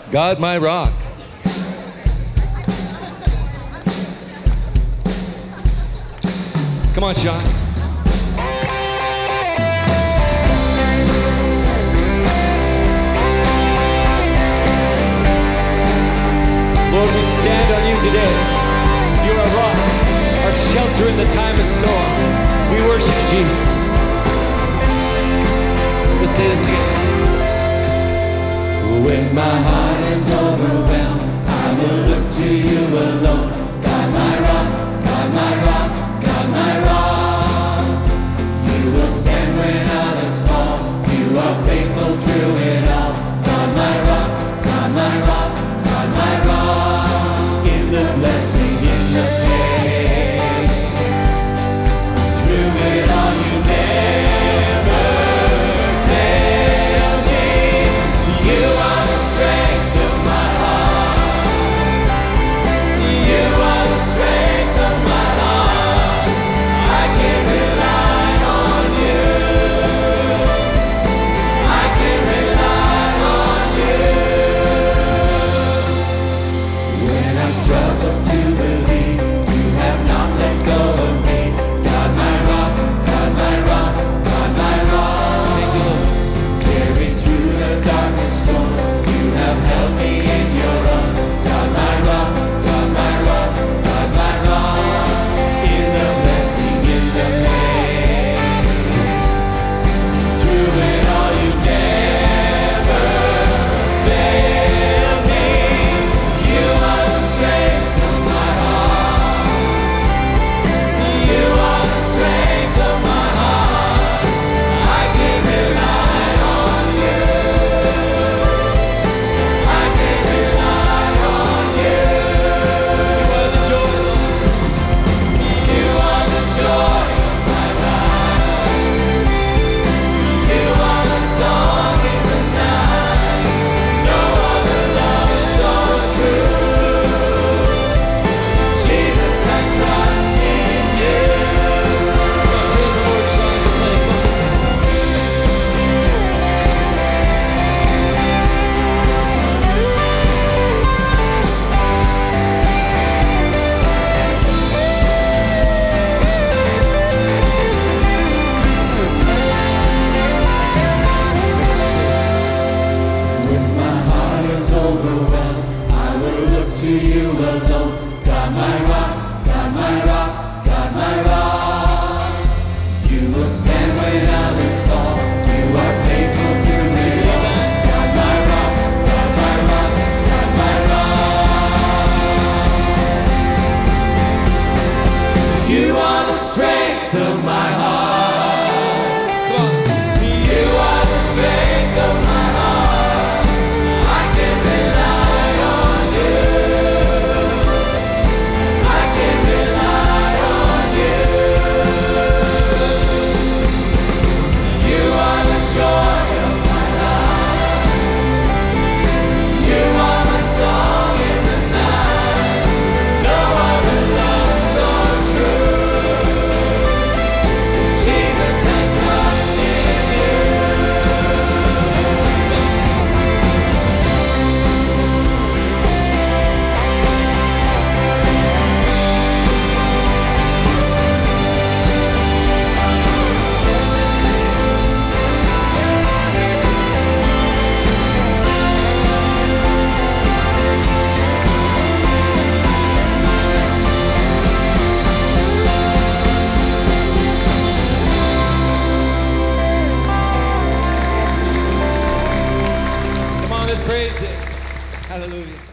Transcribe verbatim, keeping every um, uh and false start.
God my rock. Come on, Sean. Lord, we stand on you today. You're our rock, our shelter in the time of storm. We worship you, Jesus. Let's say this together. When my heart is overwhelmed, I will look to you alone. God my rock, God my rock, God my rock. You will stand when others fall. You are faithful through it all. God my rock, God my rock, God my rock. In the blessing, in the pain, through it all you never fail me. You are the strength of my heart. You are the strength of my heart. I can rely on you. I can rely on you. When I struggle to believe, you have not let go of me. God my rock, God my rock, God my rock. Carried through the darkest storm, you have held me in your arms. God my rock, God my rock, God my rock. In the blessing, in the pain, through it all you never fail me. You are the strength of my heart. You are the strength of my heart. I can rely on you. I can rely on you. You are the joy of my life. You are the song in the night. No other love so true. Jesus, I trust in you. Praise the Lord, Sean. Come on. When my heart is overwhelmed, I will look to you alone. God my rock, God my rock, God my rock. You will stand when others fall. You are faithful through it all. God my rock, God my rock, God my rock. You are the strength of my heart. Come on. You are the strength of my heart. I can rely on you. I can rely on you. You are the joy of my life. You are my song in the night. No other love so true. Jesus, I trust in you. Come on, let's praise Him. Hallelujah.